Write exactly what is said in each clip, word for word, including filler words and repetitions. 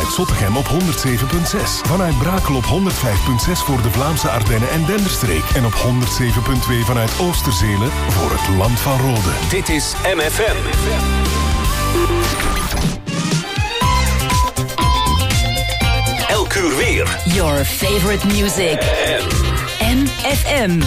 vanuit Zottegem op honderd zeven komma zes. Vanuit Brakel op honderd vijf komma zes voor de Vlaamse Ardennen en Denderstreek. En op honderd zeven komma twee vanuit Oosterzelen voor het Land van Rode. Dit is M F M. Elk uur weer. Your favorite music. M F M.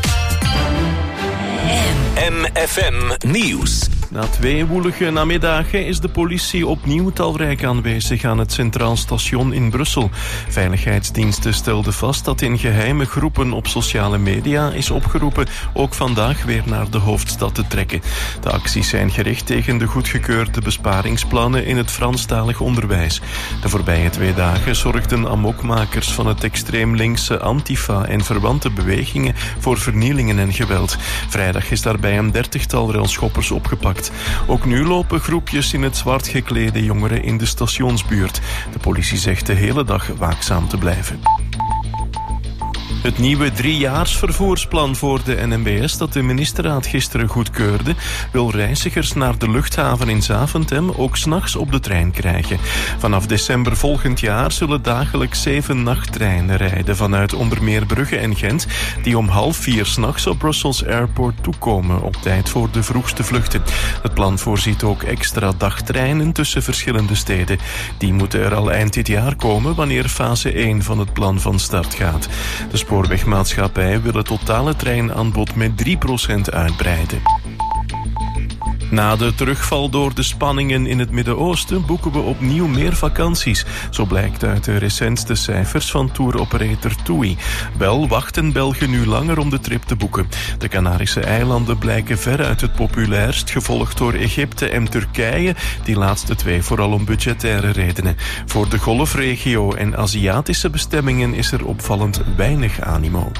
M F M Nieuws. Na twee woelige namiddagen is de politie opnieuw talrijk aanwezig aan het Centraal Station in Brussel. Veiligheidsdiensten stelden vast dat in geheime groepen op sociale media is opgeroepen ook vandaag weer naar de hoofdstad te trekken. De acties zijn gericht tegen de goedgekeurde besparingsplannen in het Franstalig onderwijs. De voorbije twee dagen zorgden amokmakers van het extreem linkse Antifa en verwante bewegingen voor vernielingen en geweld. Vrijdag is daarbij een dertigtal railschoppers opgepakt. Ook nu lopen groepjes in het zwart geklede jongeren in de stationsbuurt. De politie zegt de hele dag waakzaam te blijven. Het nieuwe driejaarsvervoersplan voor de N M B S dat de ministerraad gisteren goedkeurde, wil reizigers naar de luchthaven in Zaventem ook 's nachts op de trein krijgen. Vanaf december volgend jaar zullen dagelijks zeven nachttreinen rijden vanuit onder meer Brugge en Gent, die om half vier 's nachts op Brussels Airport toekomen, op tijd voor de vroegste vluchten. Het plan voorziet ook extra dagtreinen tussen verschillende steden. Die moeten er al eind dit jaar komen wanneer fase één van het plan van start gaat. De spoorwegmaatschappij wil het totale treinaanbod met drie procent uitbreiden. Na de terugval door de spanningen in het Midden-Oosten boeken we opnieuw meer vakanties. Zo blijkt uit de recentste cijfers van touroperator TUI. Wel wachten Belgen nu langer om de trip te boeken. De Canarische eilanden blijken veruit het populairst, gevolgd door Egypte en Turkije. Die laatste twee vooral om budgettaire redenen. Voor de golfregio en Aziatische bestemmingen is er opvallend weinig animo.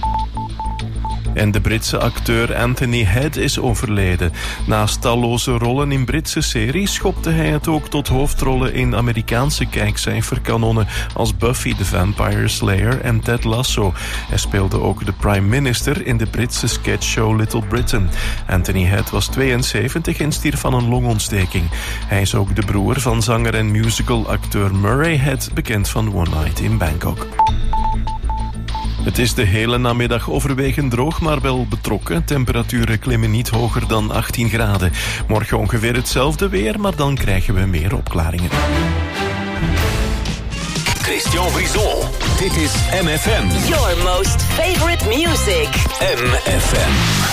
En de Britse acteur Anthony Head is overleden. Naast talloze rollen in Britse series schopte hij het ook tot hoofdrollen in Amerikaanse kijkcijferkanonnen als Buffy the Vampire Slayer en Ted Lasso. Hij speelde ook de prime minister in de Britse sketchshow Little Britain. Anthony Head was tweeënzeventig en stierf van een longontsteking. Hij is ook de broer van zanger en musicalacteur Murray Head, bekend van One Night in Bangkok. Het is de hele namiddag overwegend droog, maar wel betrokken. Temperaturen klimmen niet hoger dan achttien graden. Morgen ongeveer hetzelfde weer, maar dan krijgen we meer opklaringen. Christian Brison, dit is M F M. Your most favorite music. M F M.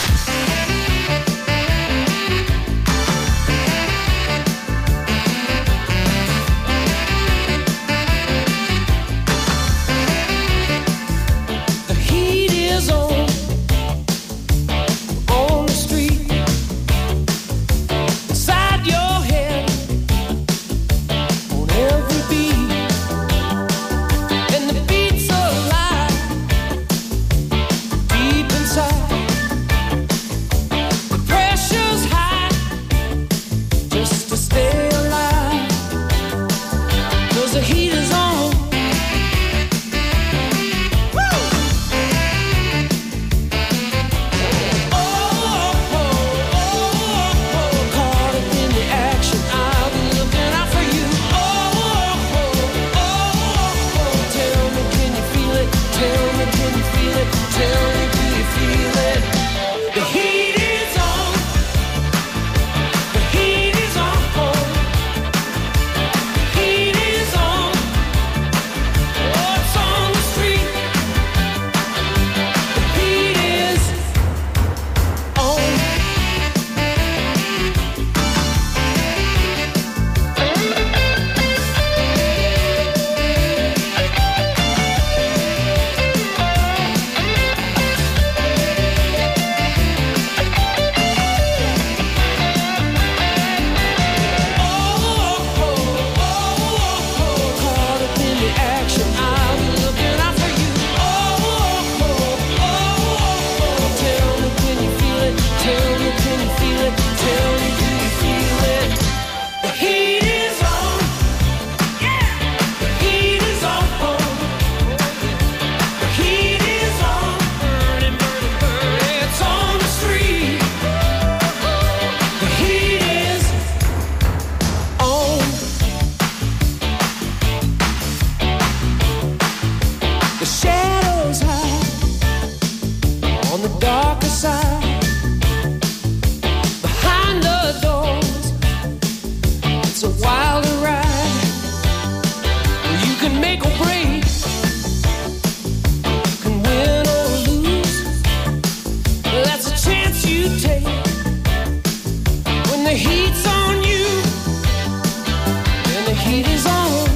heat is on.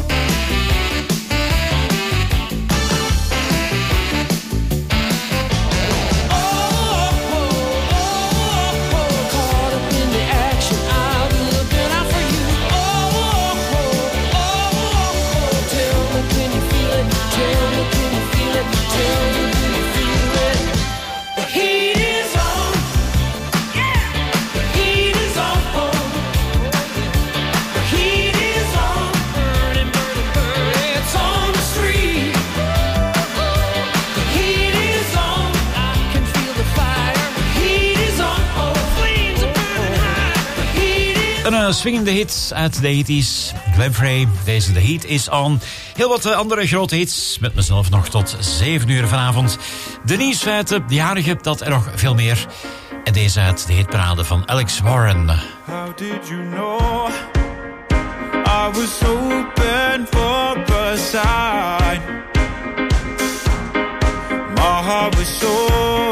Een swingende hit uit de eighties. Glenn Frey, deze The Heat Is On. Heel wat andere grote hits. Met mezelf nog tot zeven uur vanavond. De nieuwsfeiten, de jarige, dat en nog veel meer. En deze uit de hitparade van Alex Warren. How did you know I was hoping for a sign? My heart was so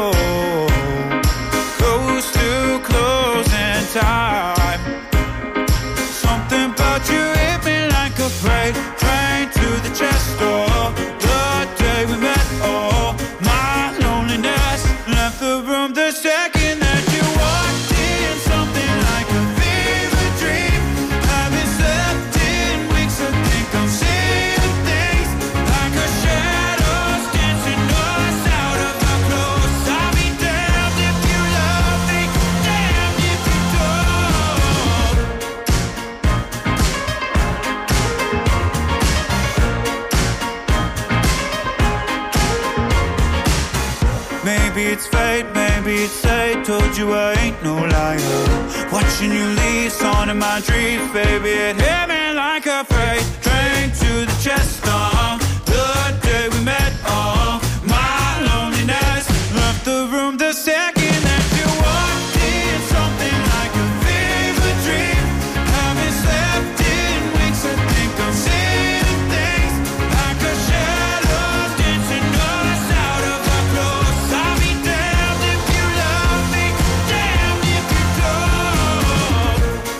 close to closing time. Something about you hit me like a freight train to the chest door. The day we met, oh, my loneliness left the room the second that you walked in. Something like a fever dream. Haven't slept in weeks, I think I'm seeing things like a shadows dancing us out of our clothes. I'll be damned if you love me, damned if you don't. Maybe it's fate, maybe it's fate. Told you I ain't no liar. Watching you leave, song in my dreams, baby. It hit me like a freight train to the chest. Uh, the day we met, uh, my loneliness left the room the second that you walked in. Something like a fever dream. Haven't slept in weeks, I think I'm seeing things like a shadow dancing us out of our clothes. I'll be damned if you love me, damned if you don't.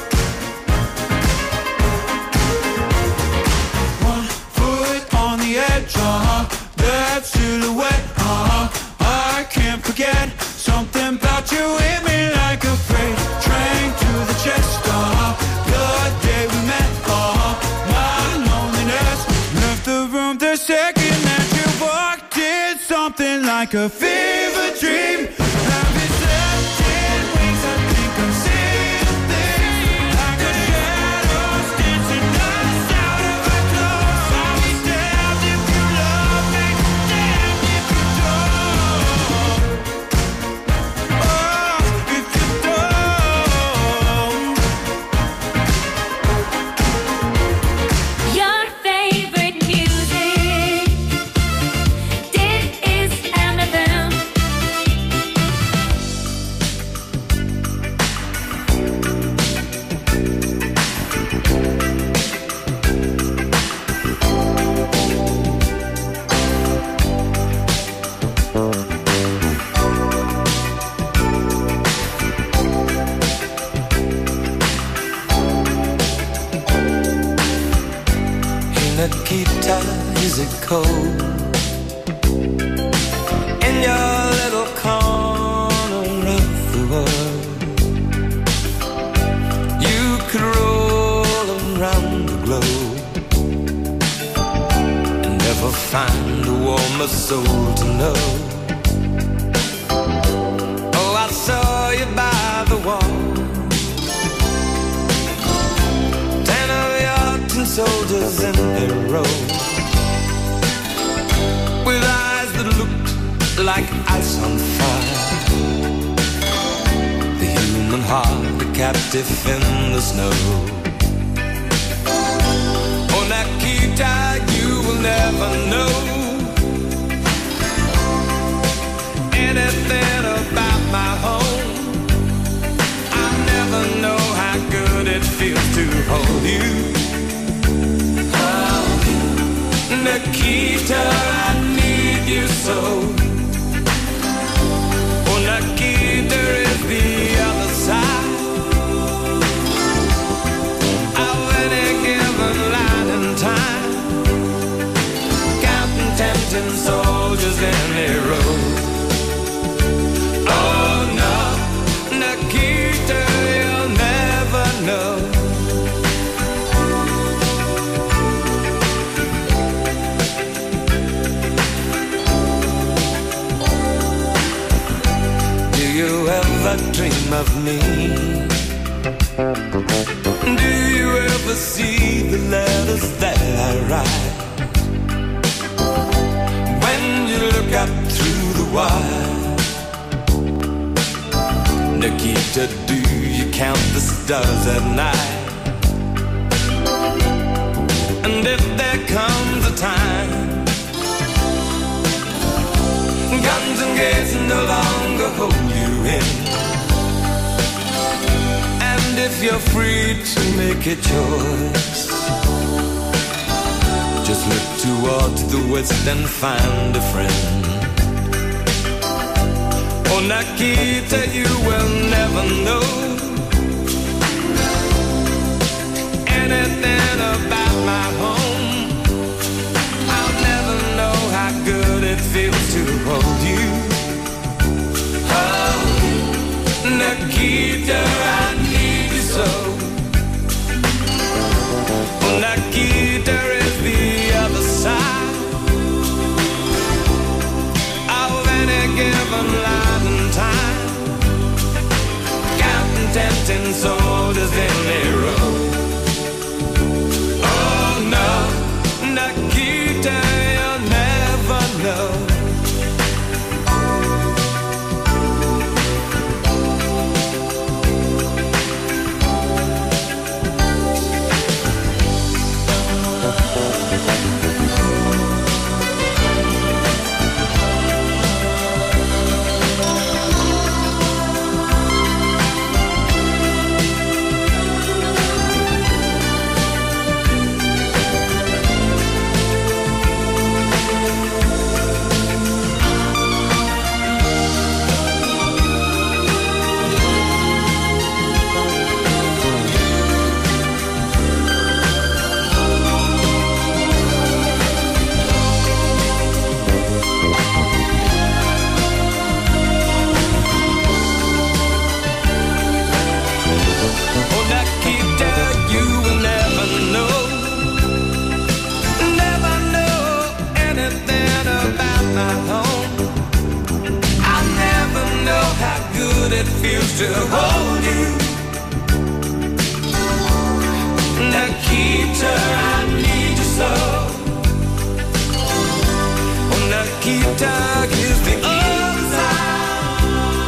One foot on the edge, uh-huh, that silhouette, uh-huh, I can't forget. Something about you hit me like a freight train to the chest, uh-huh, the day we met, uh-huh, my loneliness left the room the second that you walked in. Something like a fever dream. Haven't slept in weeks, I think I'm seeing things like a shadows dancing us out of our clothes. I'll be damned if you love me, damned if you don't. Oh, if you don't. Your favorite music. Dit is M F M. Nikita, is it cold in your little corner of the world? You could roll around the globe and never find a warmer soul to know. Oh, I saw you by the wall, ten of your tin soldiers in a row, with eyes that looked like ice on fire. The human heart, a captive in the snow. Oh, Nikita, you will never know anything about my home. I never know how good it feels to hold you. Oh, Nikita, I need you so. Oh, Nikita is the other side of any given line of me. Do you ever see the letters that I write? When you look up through the wire, Nikita, do you count the stars at night? And if there comes a time guns and gates no longer hold you in, and if you're free to make a choice, just look toward the west and find a friend. Oh, Nikita, you will never know anything about my home. I'll never know how good it feels to hold you. Oh, Nikita, I need you so. Nikita is the other side of any given line and time, counting tempting soldiers in a row. Oh no, Nikita, you'll never know. It feels to hold you. Nikita, I need you so. Oh, Nikita is the other side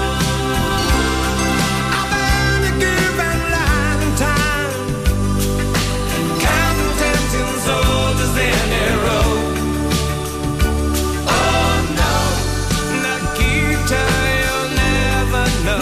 of any given line and time, counting tempting soldiers in a row. Oh no, Nikita, no.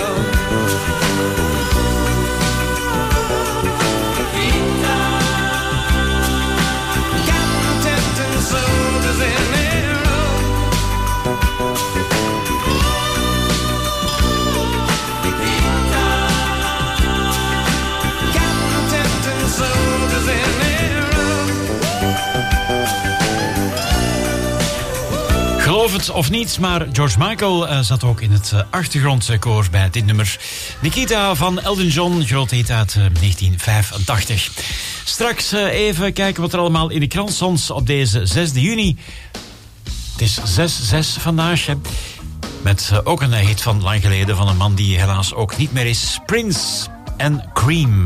Geloof het of niet, maar George Michael uh, zat ook in het uh, achtergrondkoor bij dit nummer. Nikita van Elton John, grote hit uit uh, negentien vijfentachtig. Straks uh, even kijken wat er allemaal in de krant stond op deze zesde juni. Het is zes zes vandaag. Hè. Met uh, ook een hit van lang geleden van een man die helaas ook niet meer is. Prince en Cream.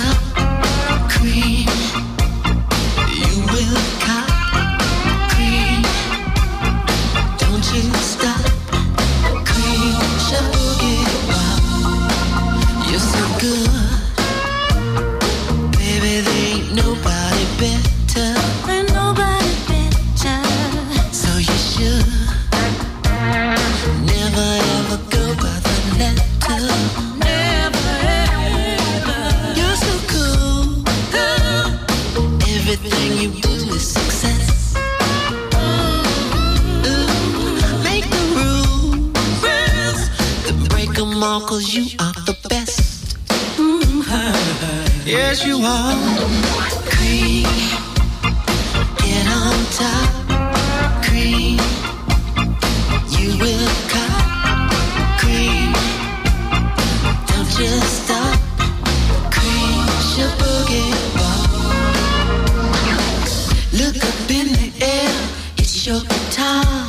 Cream 'cause you are the best. Mm-hmm. Yes, you are. Cream, get on top. Cream, you will cut. Cream, don't just stop. Cream, your boogie ball. Look up in the air, it's your time.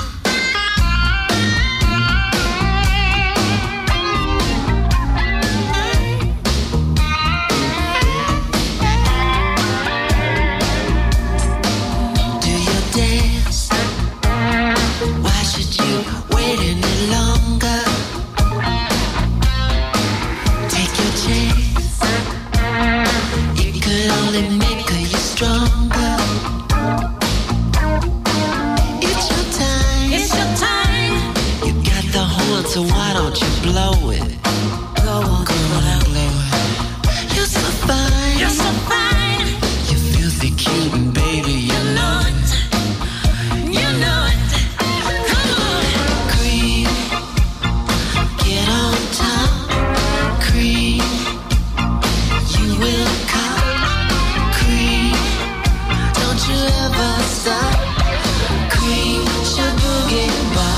So why don't you blow it? Go on, go on, blow it. You're so fine, you're so fine. You're filthy cute and baby, you know it. You know it. Come on, cream, get on top. Cream, you will cop. Cream, don't you ever stop. Cream, your boogie bar.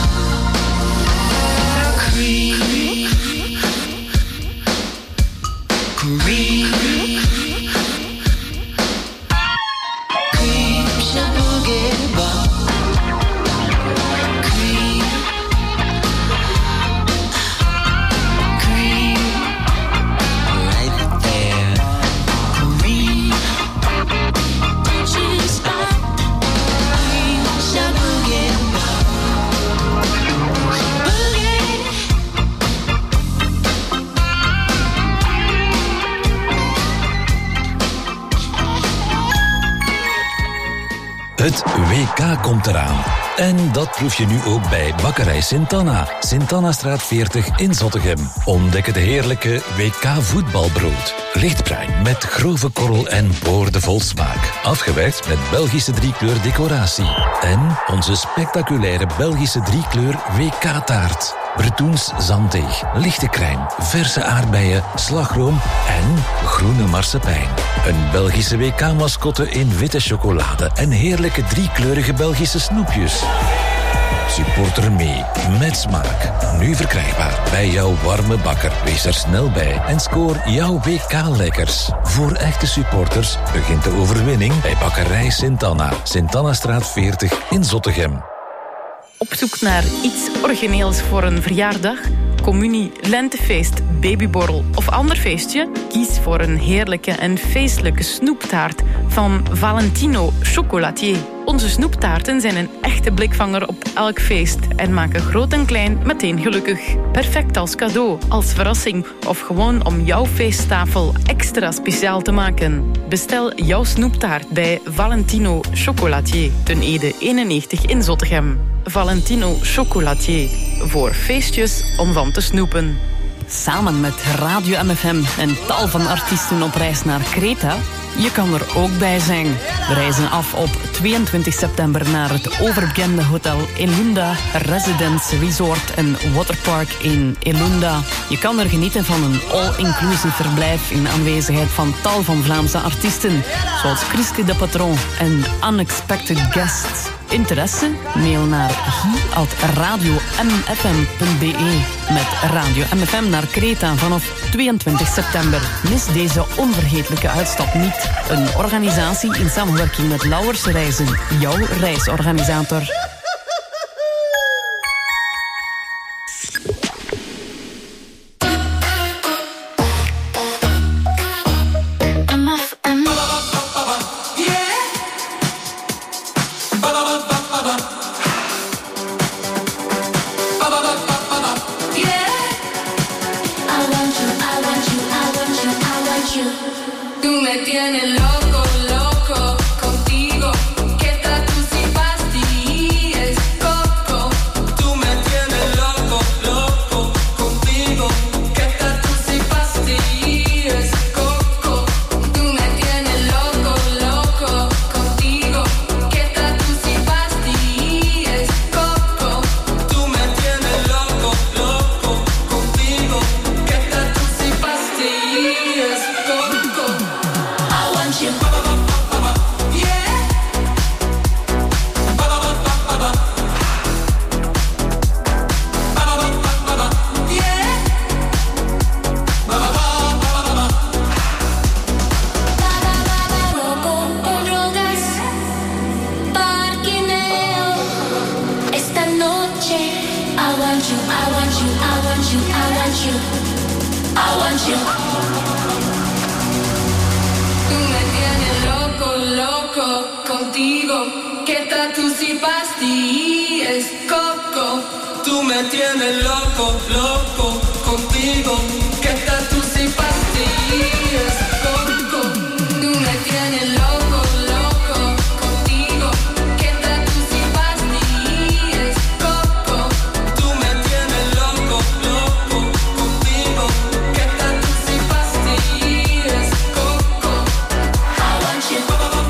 Cream, cream, cream, shampoo, get ball. Cream, cream, right there. Cream, don't you stop. Cream, shampoo, get ball. Het W K komt eraan. En dat proef je nu ook bij Bakkerij Sint-Anna. Sint-Annastraat veertig in Zottegem. Ontdek het heerlijke W K voetbalbrood. Lichtbruin met grove korrel en boordevol smaak. Afgewerkt met Belgische driekleur decoratie. En onze spectaculaire Belgische driekleur W K-taart. Bretoens zanddeeg, lichte crème, verse aardbeien, slagroom en groene marsepein. Een Belgische W K-mascotte in witte chocolade en heerlijke driekleurige Belgische snoepjes. Supporter mee, met smaak. Nu verkrijgbaar bij jouw warme bakker. Wees er snel bij en scoor jouw W K-lekkers. Voor echte supporters begint de overwinning bij Bakkerij Sint-Anna. Sint-Annastraat veertig in Zottegem. Op zoek naar iets origineels voor een verjaardag, communie, lentefeest, babyborrel of ander feestje? Kies voor een heerlijke en feestelijke snoeptaart van Valentino Chocolatier. Onze snoeptaarten zijn een echte blikvanger op elk feest en maken groot en klein meteen gelukkig. Perfect als cadeau, als verrassing of gewoon om jouw feesttafel extra speciaal te maken. Bestel jouw snoeptaart bij Valentino Chocolatier, ten Ede eenennegentig in Zottegem. Valentino Chocolatier, voor feestjes om van te snoepen. Samen met Radio M F M en tal van artiesten op reis naar Kreta. Je kan er ook bij zijn. We reizen af op tweeëntwintig september naar het overbekende hotel Elunda Residence Resort en Waterpark in Elunda. Je kan er genieten van een all-inclusive verblijf in aanwezigheid van tal van Vlaamse artiesten, zoals Chriske de Patron en Unexpected Guests. Interesse? Mail naar guy at radio m f m punt b e met Radio M F M naar Kreta vanaf tweeëntwintig september. Mis deze onvergetelijke uitstap niet. Een organisatie in samenwerking met Lauwers Reizen, jouw reisorganisator. Tú me tienes loco, loco contigo. ¿Qué tal tú si vas you, I want you. Tú me tienes loco, loco contigo. Que tatu si pastillas, coco. Tú me tienes loco, loco contigo. Que tatu si pastillas, coco. Tú me tienes loco, loco contigo. Que tatu si pastillas, coco. Tú me tienes loco, loco contigo. Que tatu si pastillas, coco. I want you.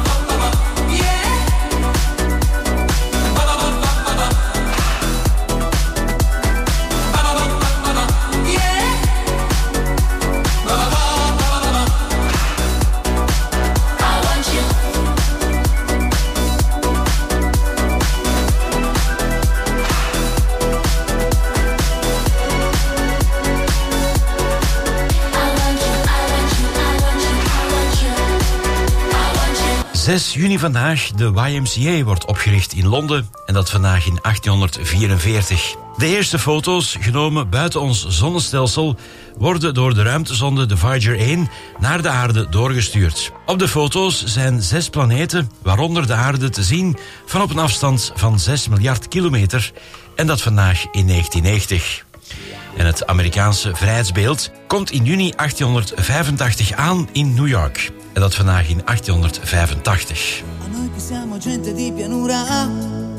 zes juni vandaag, de Y M C A wordt opgericht in Londen en dat vandaag in achttienhonderdvierenveertig. De eerste foto's, genomen buiten ons zonnestelsel, worden door de ruimtezonde de Voyager één naar de aarde doorgestuurd. Op de foto's zijn zes planeten, waaronder de aarde, te zien van op een afstand van zes miljard kilometer en dat vandaag in negentiennegentig. En het Amerikaanse vrijheidsbeeld komt in juni achttienhonderdvijfentachtig aan in New York. En dat vandaag in achttienhonderdvijfentachtig. A noi che siamo gente di pianura,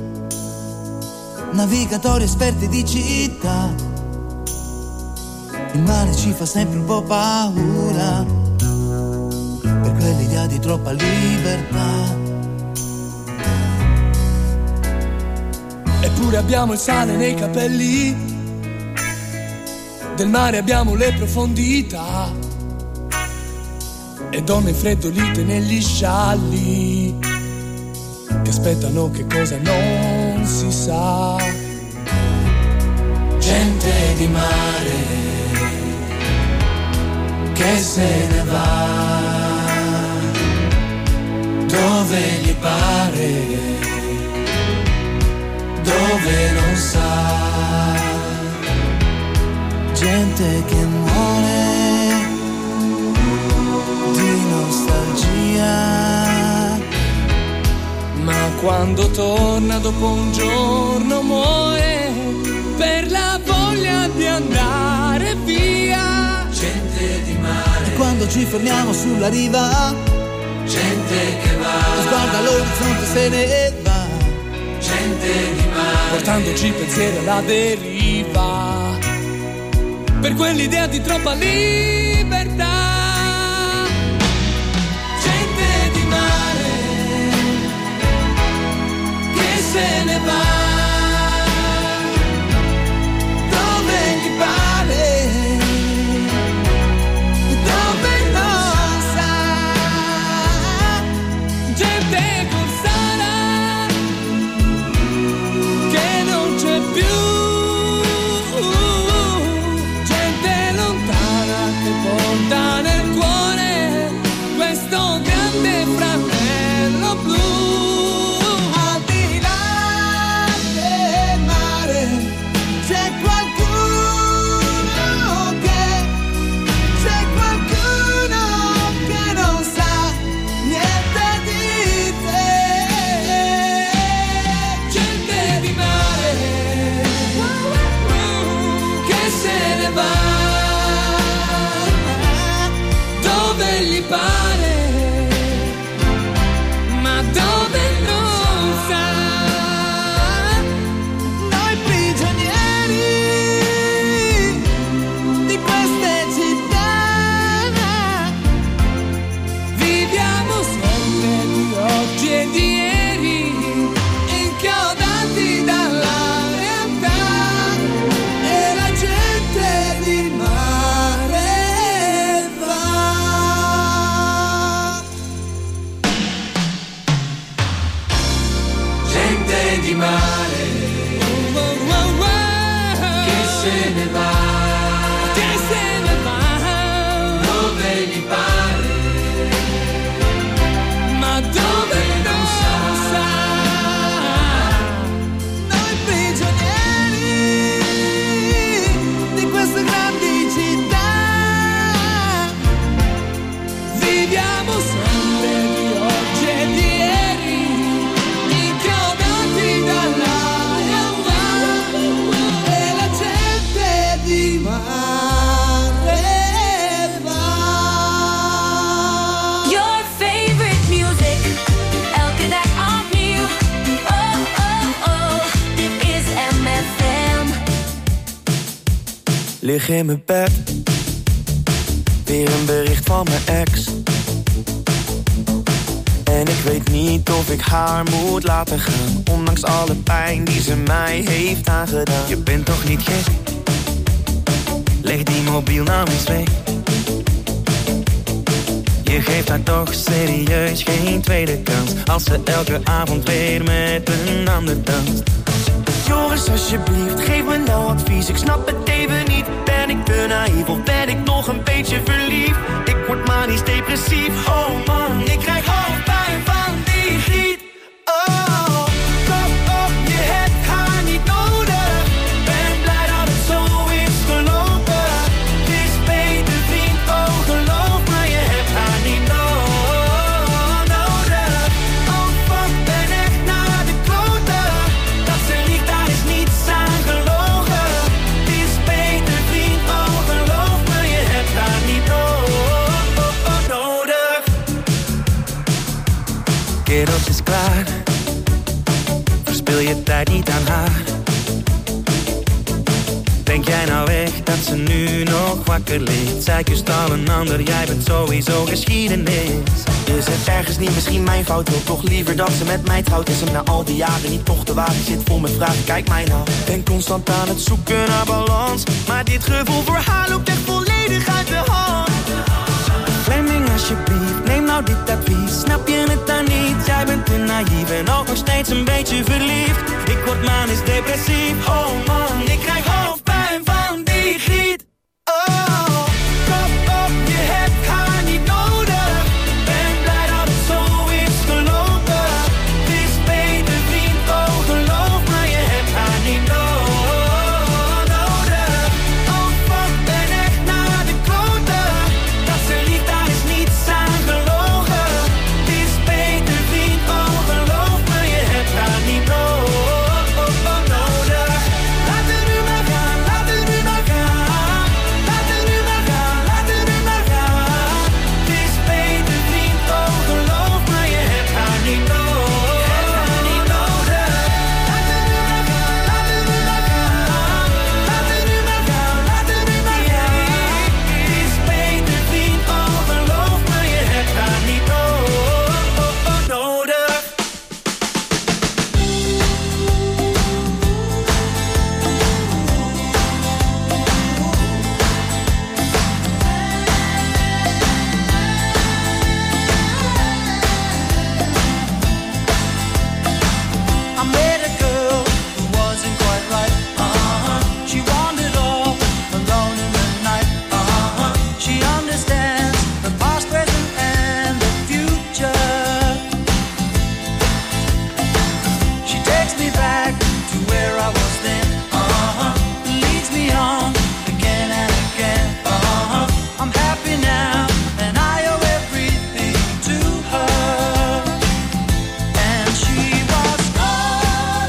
navigatori esperti di città, il mare ci fa sempre un po' paura, per quell'idea di troppa libertà. Eppure abbiamo il sale nei capelli, del mare abbiamo le profondità e donne freddolite negli scialli che aspettano che cosa non si sa. Gente di mare che se ne va dove gli pare, dove non sa. Gente che muore di nostalgia, ma quando torna dopo un giorno muore per la voglia di andare via. Gente di mare, e quando ci fermiamo sulla riva, gente che va, sguarda l'orizzonte se ne va. Gente di mare, portandoci pensieri alla deriva, per quell'idea di troppa libertà. Se ne va dove gli pare, dove non sa. Gente con sana che non c'è più, gente lontana che porta nel cuore questo grande fratello blu. Noi prigionieri di queste grandi Lig in mijn bed, weer een bericht van mijn ex. En ik weet niet of ik haar moet laten gaan, ondanks alle pijn die ze mij heeft aangedaan. Je bent toch niet gek? Leg die mobiel nou eens weg. Je geeft haar toch serieus geen tweede kans, als ze elke avond weer met een ander danst. Joris, alsjeblieft, geef me nou advies. Ik snap het even niet. Ben ik te naïef of ben ik nog een beetje verliefd? Ik word manisch depressief. Oh man, ik krijg hoofdpijn van die griet. Oh, kom op, je hebt haar niet nodig. Ben blij dat het zo is gelopen. Het is beter vriend, oh geloof me, je hebt haar niet nodig. Oh fuck, ben echt naar de kloten. Dat ze liegt, daar is niets aan gelogen. Het is beter vriend, oh geloof me, je hebt haar niet nodig. Kerels is klaar, verspil je tijd niet aan haar. Denk jij nou echt dat ze nu nog wakker ligt? Zij kust al een ander, jij bent sowieso geschiedenis. Is het ergens niet misschien mijn fout? Wil toch liever dat ze met mij trouwt? Is hem na al die jaren niet toch te waar? Ik zit vol met vragen, kijk mij nou. Ben constant aan het zoeken naar balans, maar dit gevoel voor haar loopt echt volledig uit de hand. Fleming, alsjeblieft, neem nou dit advies. Snap je het dan niet? Jij bent te naïef en ook nog steeds een beetje verliefd. Ik word manisch depressief. Oh man, ik krijg hoofdpijn van die griet. Oh, kom op, je hebt haar niet nodig. Ben blij dat het zo is gelopen. Het is beter vriend, oh geloof me, je hebt haar niet nodig. Oh fuck, ben echt naar de kloten. Dat ze liegt, daar is niets aan gelogen. Het is beter vriend, oh geloof me, je hebt haar niet nodig. Laat het nu maar gaan, laat het nu maar gaan. Laat het nu maar gaan, laat het nu maar gaan. Het is beter vriend, oh geloof me, je hebt haar niet nodig. Laat het nu maar gaan, laat het nu maar gaan. Laat het nu maar gaan, laat het nu maar gaan. Het is beter vriend, oh geloof me, je hebt haar niet nodig. I met a girl who wasn't quite right. Uh-huh. She wandered off alone in the night. Uh-huh. She understands the past, present, and the future. She takes me back to where I was then. Uh-huh. Leads me on again and again. Uh-huh. I'm happy now, and I owe everything to her. And she was all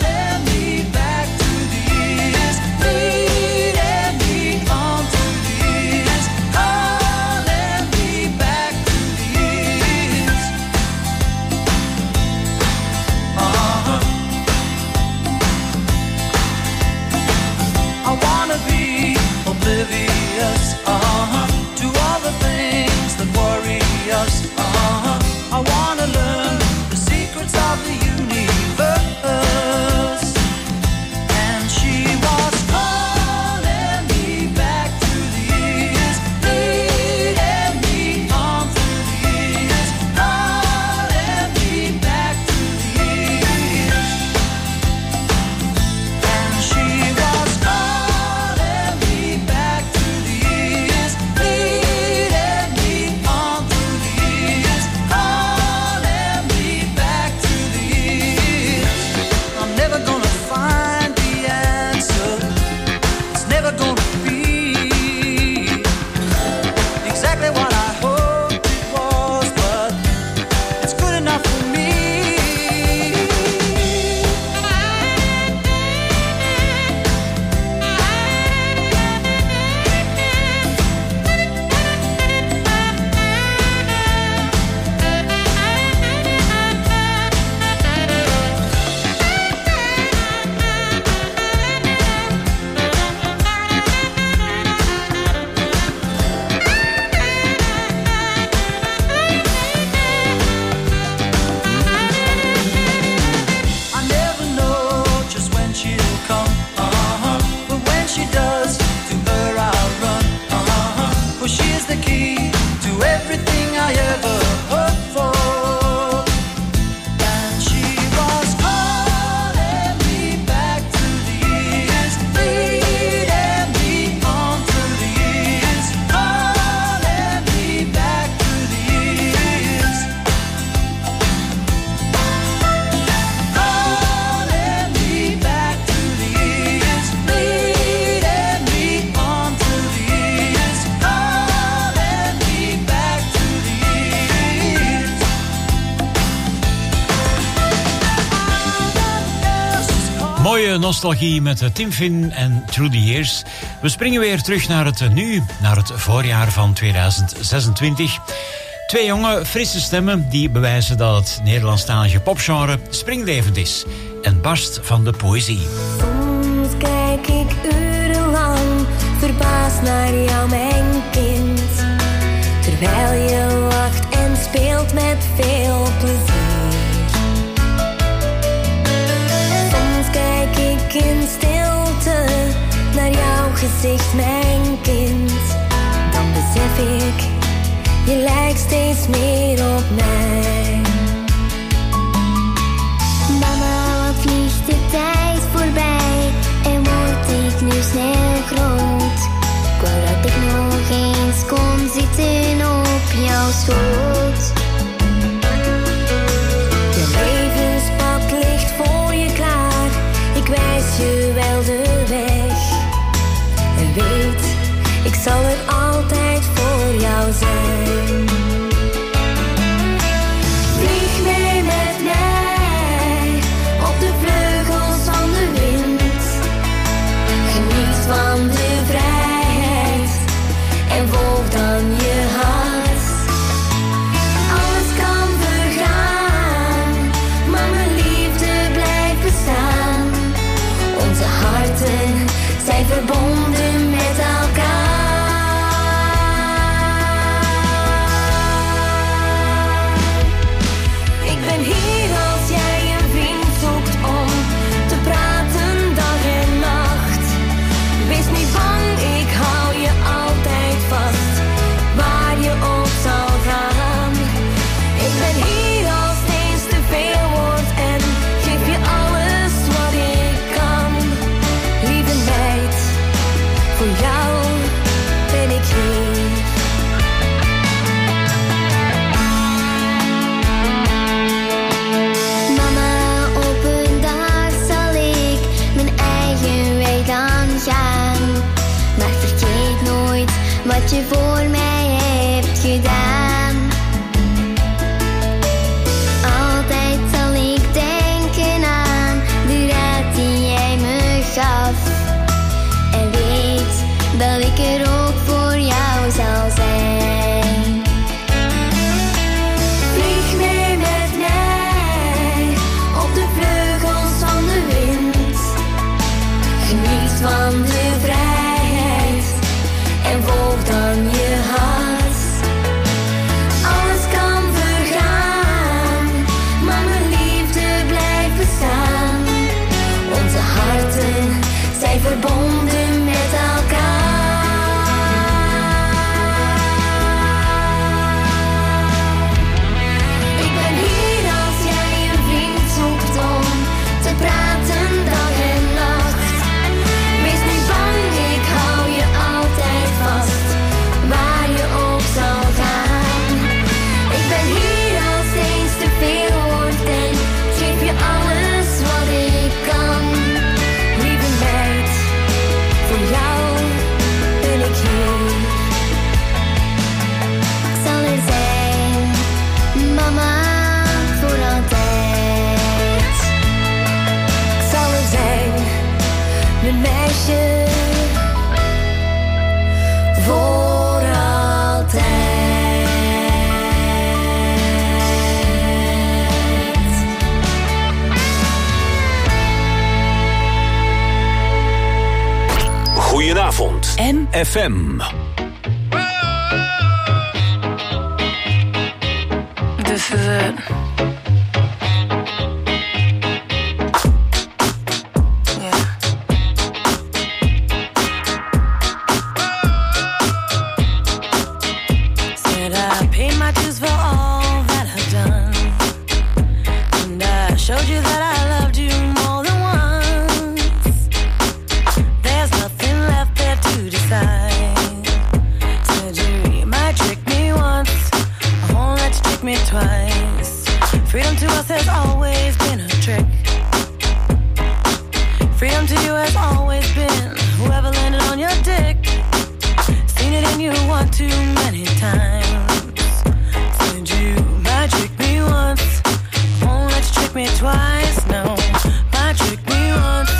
Mooie nostalgie met Tim Finn en Through the Years. We springen weer terug naar het nu, naar het voorjaar van tweeduizend zesentwintig. Twee jonge, frisse stemmen die bewijzen dat het Nederlandstalige popgenre springlevend is en barst van de poëzie. Soms kijk ik urenlang verbaasd naar jou, mijn kind, terwijl je lacht en speelt met veel plezier. Soms kijk ik in stilte naar jouw gezicht, mijn kind, dan besef ik, je lijkt steeds meer op mij. Mama, wat vliegt de tijd voorbij en word ik nu snel groot. Ik wou dat ik nog eens kon zitten op jouw schoot. Je levenspad ligt voor je klaar, ik wijs je wel de weg. En weet, ik zal er altijd voor jou zijn. Vlieg mee met mij op de vleugels van de wind. Geniet van de vrijheid en volg dan je hart. Alles kan vergaan, maar mijn liefde blijft bestaan. Onze harten zijn verbonden met elkaar. Ik ben hier als jij een vriend zoekt om te praten dag en nacht. Wees niet bang, ik hou je altijd vast, waar je ook zal gaan. Ik ben hier als het eens te veel wordt en geef je alles wat ik kan. Lieve meid, voor jou ben ik hier. Mama, op een dag zal ik mijn eigen weg dan gaan. Maar vergeet nooit wat je voor mij hebt gedaan. Altijd zal ik denken aan de raad die jij me gaf. En weet dat ik er ook voor jou zal zijn. Vlieg mee met mij op de vleugels van de wind. Geniet van de vrijheid en volg dan je hart. Alles kan vergaan, maar mijn liefde blijft bestaan. Onze harten zijn verbonden met elkaar. Ik ben hier als jij een vriend zoekt om te praten dag en nacht. Wees niet bang, ik hou je altijd vast, waar je ook zal gaan. Ik ben hier als het eens te veel wordt en geef je alles wat ik kan. Lieve meid, voor jou ben ik hier. Ik zal er zijn, mama, voor altijd. Ik zal er zijn, mijn meisje, voor altijd. Goedenavond. M F M. This is it. Said I paid my dues for all that I've done, and I showed you that I loved you more than once. There's nothing left there to decide. Said you might trick me once, I won't let you trick me twice. Freedom to us has always been a trick. Freedom to you has always been whoever landed on your dick. Seen it in you one too many times. Said you might trick me once, won't let you trick me twice. No, might trick me once,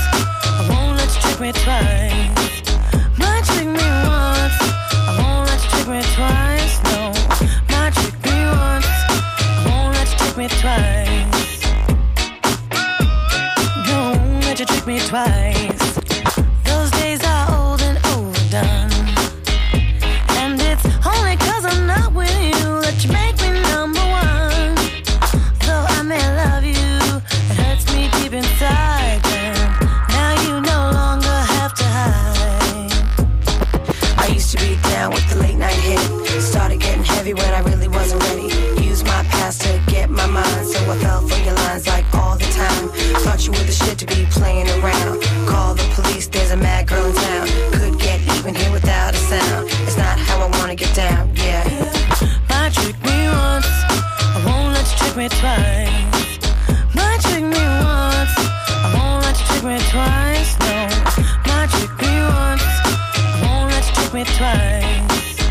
let you trick me twice. Those days are old and overdone. And it's only cause I'm not with you that you make me number one. Though I may love you, it hurts me deep inside. And now you no longer have to hide. I used to be down with the late night hit. Started getting heavy when I really wasn't ready. Used my past to get my mind, so I fell for your lines like all the time. Thought you were the shit to be playing around. Call the police, there's a mad girl in town. Could get even here without a sound. It's not how I wanna get down, yeah. Might trick me once, I won't let you trick me twice. Might trick me once, I won't let you trick me twice. No, might trick me once, I won't let you trick me twice.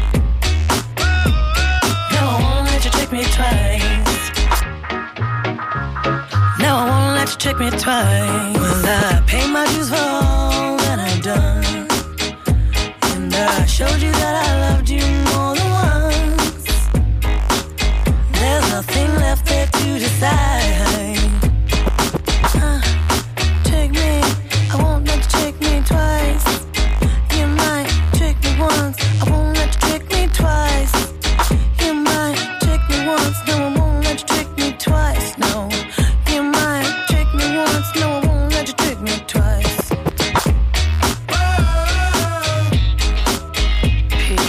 No, I won't let you trick me twice. No, I won't let you trick me twice. Well, I pay my dues for all that I've done. And I showed you that I loved you more than once. There's nothing left there to decide. Uh, trick me, I won't let you trick me twice. You might trick me once, I won't let you trick me twice. You might trick me once, no, I won't let you trick me twice, no. You might trick me once, no, I won't let you trick me twice. Peace.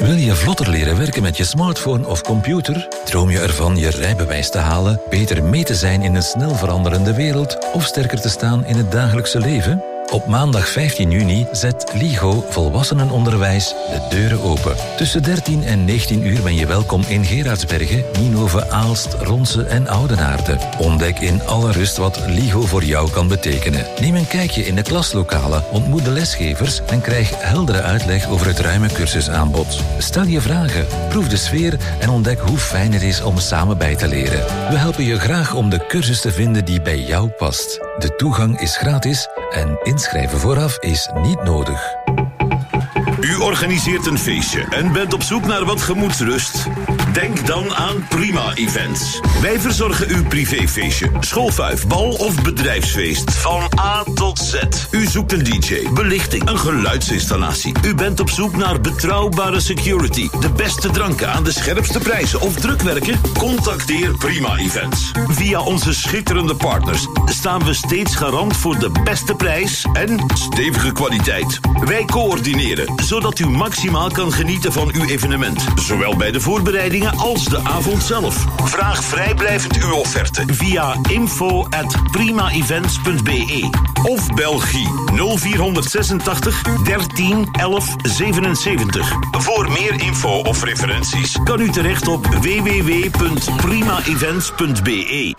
Wil je vlotter leren werken met je smartphone of computer? Droom je ervan je rijbewijs te halen, beter mee te zijn in een snel veranderende wereld of sterker te staan in het dagelijkse leven? Op maandag vijftien juni zet LIGO Volwassenenonderwijs de deuren open. Tussen dertien en negentien uur ben je welkom in Gerardsbergen, Nienhoven, Aalst, Ronse en Oudenaarde. Ontdek in alle rust wat LIGO voor jou kan betekenen. Neem een kijkje in de klaslokalen, ontmoet de lesgevers en krijg heldere uitleg over het ruime cursusaanbod. Stel je vragen, proef de sfeer en ontdek hoe fijn het is om samen bij te leren. We helpen je graag om de cursus te vinden die bij jou past. De toegang is gratis en inschrijven vooraf is niet nodig. U organiseert een feestje en bent op zoek naar wat gemoedsrust? Denk dan aan Prima Events. Wij verzorgen uw privéfeestje, schoolfuif, bal of bedrijfsfeest. Van A tot Z. U zoekt een D J, belichting, een geluidsinstallatie. U bent op zoek naar betrouwbare security, de beste dranken aan de scherpste prijzen of drukwerken? Contacteer Prima Events. Via onze schitterende partners staan we steeds garant voor de beste prijs en stevige kwaliteit. Wij coördineren, zodat u maximaal kan genieten van uw evenement. Zowel bij de voorbereidingen als de avond zelf. Vraag vrijblijvend uw offerte via info at prima events punt b e of Belgie nul vier zesentachtig dertien elf zevenenzeventig. Voor meer info of referenties kan u terecht op w w w punt prima events punt b e.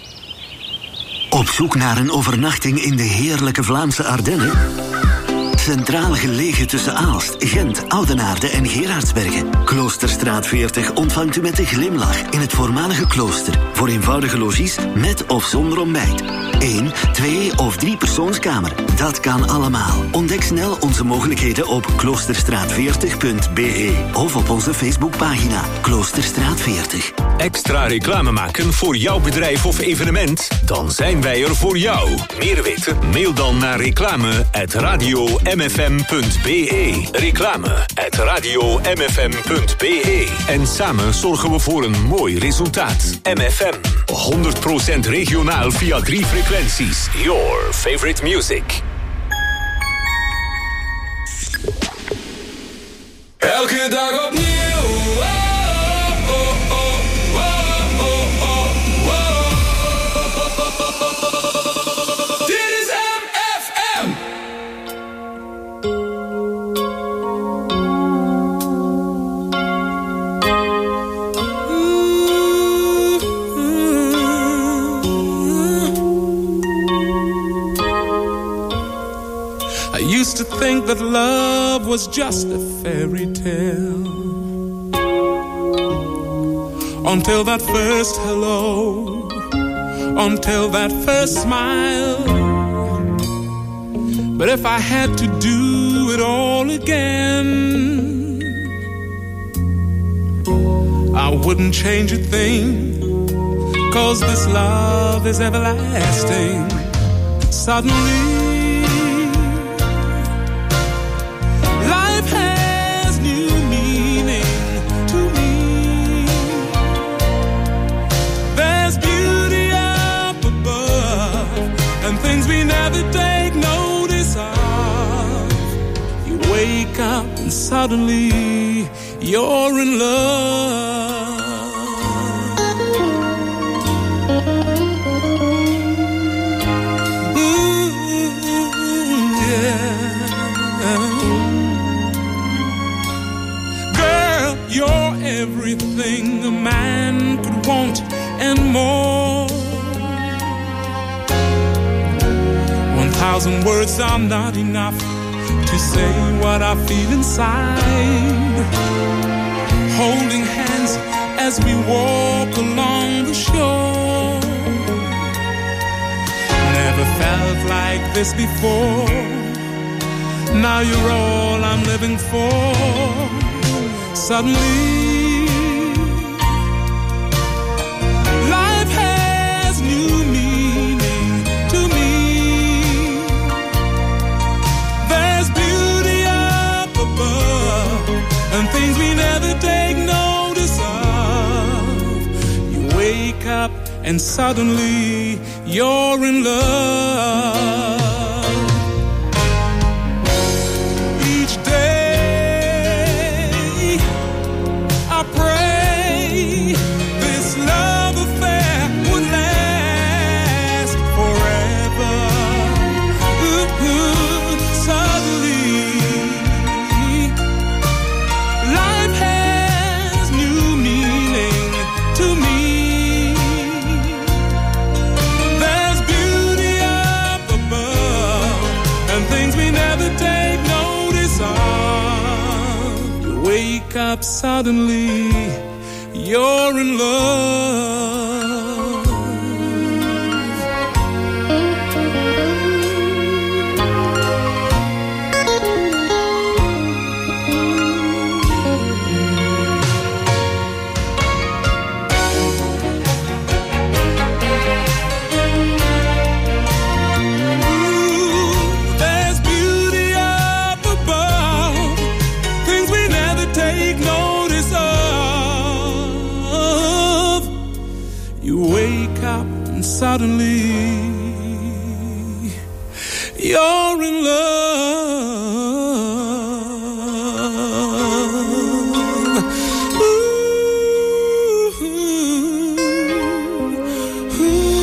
Op zoek naar een overnachting in de heerlijke Vlaamse Ardennen? Centraal gelegen tussen Aalst, Gent, Oudenaarde en Gerardsbergen. Kloosterstraat veertig ontvangt u met een glimlach in het voormalige klooster. Voor eenvoudige logies met of zonder ontbijt. Eén, twee of drie persoonskamer. Dat kan allemaal. Ontdek snel onze mogelijkheden op kloosterstraat veertig punt b e of op onze Facebookpagina Kloosterstraat veertig. Extra reclame maken voor jouw bedrijf of evenement? Dan zijn wij er voor jou. Meer weten? Mail dan naar reclame at radio m f m punt b e. Reclame at radio m f m punt b e. En samen zorgen we voor een mooi resultaat. M F M, honderd procent regionaal via drie frequenties. Your favorite music. Elke dag opnieuw. To think that love was just a fairy tale, until that first hello, until that first smile. But if I had to do it all again, I wouldn't change a thing, 'cause this love is everlasting. Suddenly take notice of. You wake up and suddenly you're in love. Ooh, yeah. Girl, you're everything a man could want and more. Thousand words are not enough to say what I feel inside. Holding hands as we walk along the shore. Never felt like this before. Now you're all I'm living for. Suddenly and things we never take notice of. You wake up and suddenly you're in love. Each day up suddenly. You're in love. Suddenly, you're in love. Ooh, ooh.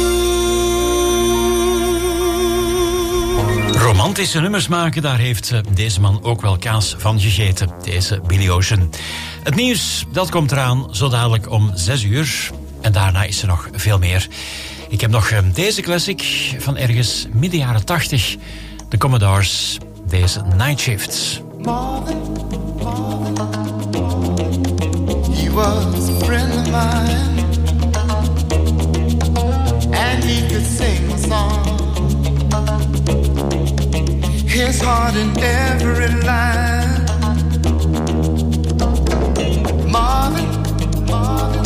Romantische nummers maken, daar heeft deze man ook wel kaas van gegeten. Deze Billy Ocean. Het nieuws, dat komt eraan zo dadelijk om zes uur. En daarna is er nog veel meer. Ik heb nog deze classic van ergens midden jaren tachtig. De Commodores, deze Night Shift. Marvin, Marvin, he was a friend of mine, and he could sing a song. His heart in every line. Marvin, Marvin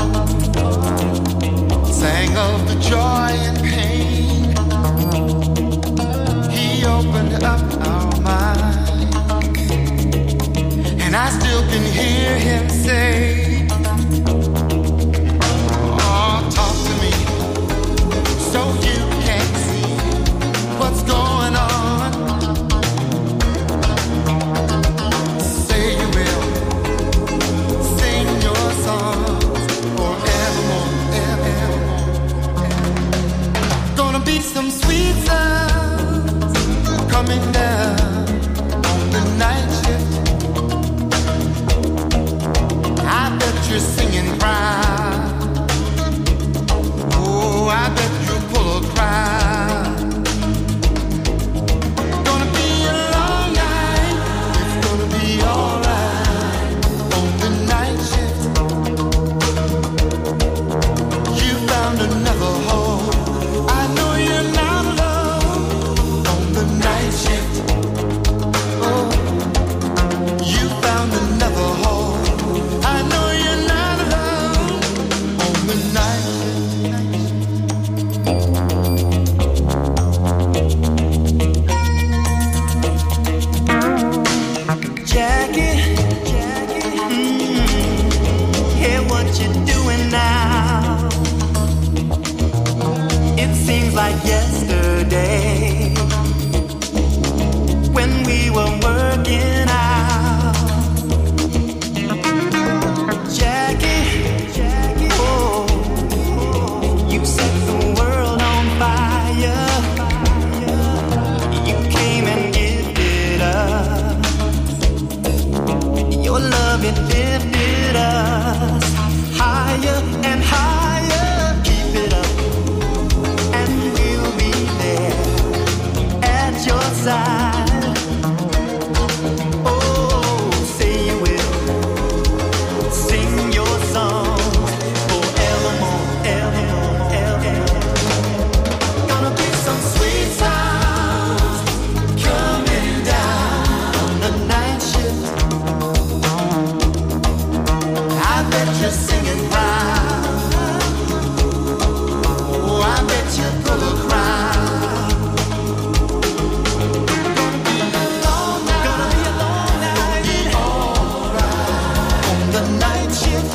sang of the joy and pain. He opened up our mind, and I still can hear him say, oh, talk to me so you can see what's going on. Say you will sing your songs forevermore, evermore. Gonna be some sweet sounds coming down on the night shift. I bet you're singing proud. Oh, I bet you'll pull a crowd. Gonna be a long night. It's gonna be alright on the night shift. You found another home. I know you're not alone on the night shift. Oh, you found another home. I know you're not alone on the night shift. Jackie, Jackie, mm, hear what you're doing now. It seems like yesterday when we were working out. Jackie, Jackie, oh, you set the world on fire. You came and gifted us. Your love, it lifted us higher and higher. Keep it up, and we'll be there at your side. Oh, say you will sing your song forevermore, evermore, evermore. Gonna be some sweet sounds coming down on the night shift. I bet you're singing proud. Oh, I bet you pull a crowd. Gonna be a long night. Gonna be a long night. Be alright on the night shift.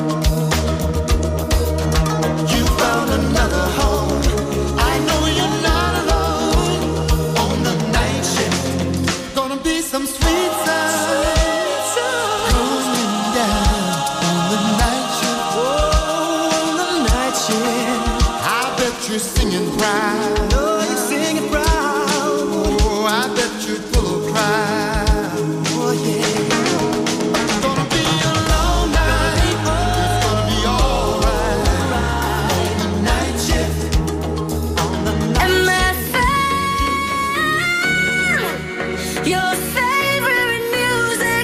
You found another home. I know you're not alone on the night shift. Gonna be some sweet sounds coming down on the night shift. Oh, on the night shift. I bet you're singing proud. Oh, you're singing proud. Oh, I bet you're full of pride. Oh, yeah. Gonna be a long night. It's gonna be alright on the night shift. And my friend, your favorite music.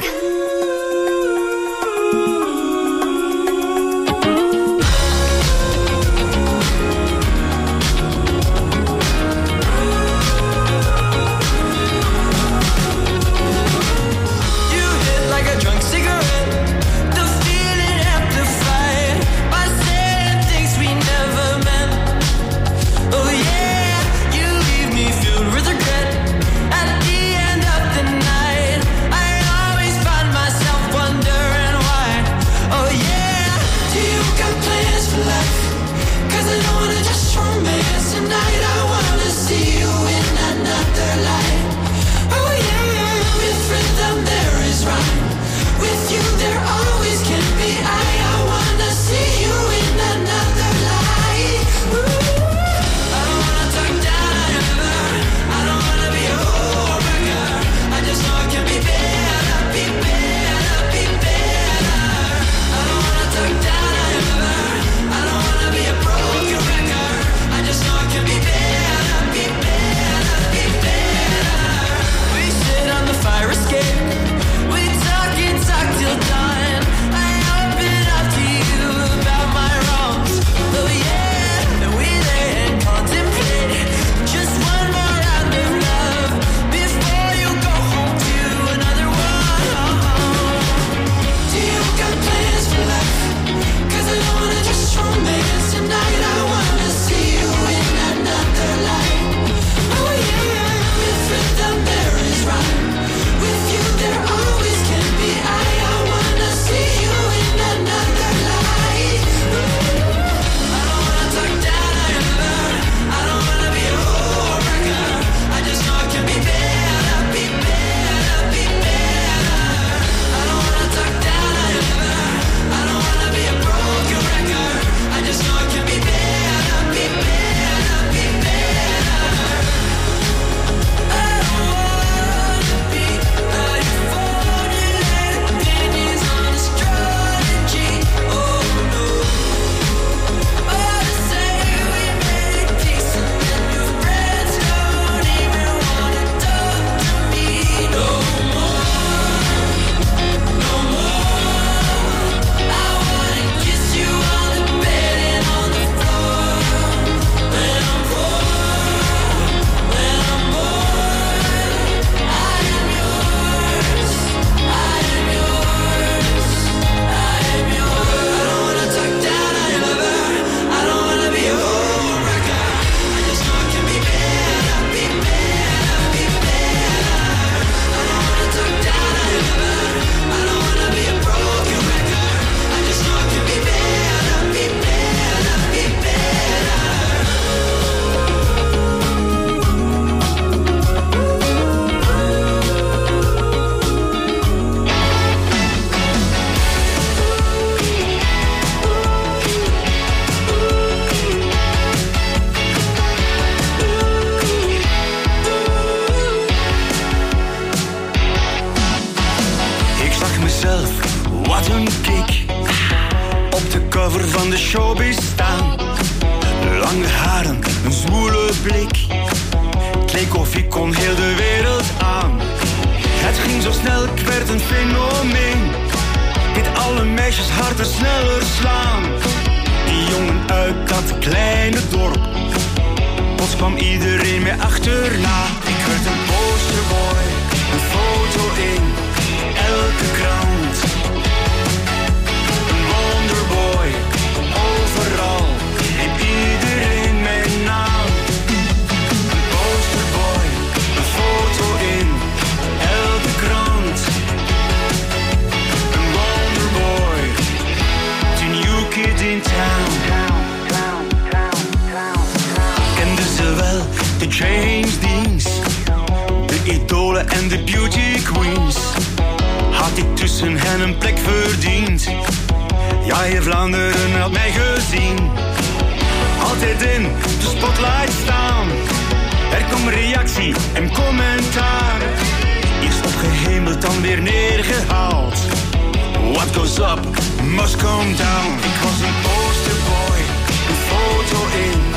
mezelf, wat een kick. Op de cover van de showbiz staan. Lange haren, een zwoele blik. Het leek of ik kon heel de wereld aan. Het ging zo snel, ik werd een fenomeen. Deed alle meisjes harten sneller slaan. Die jongen uit dat kleine dorp. Plots kwam iedereen mij achterna. Ik werd een posterboy, een foto in elke krant. Een wonderboy, overal, en iedereen mijn naam. Een posterboy, een foto in elke krant. Een wonderboy, the new kid in town. Kende ze wel, de James Deans, de idolen en de beauty queens. Had ik tussen hen een plek verdiend? Ja, heel Vlaanderen had mij gezien. Altijd in de spotlight staan. Er kwam reactie en commentaar. Eerst opgehemeld, dan weer neergehaald. What goes up, must come down. Ik was een posterboy, een foto in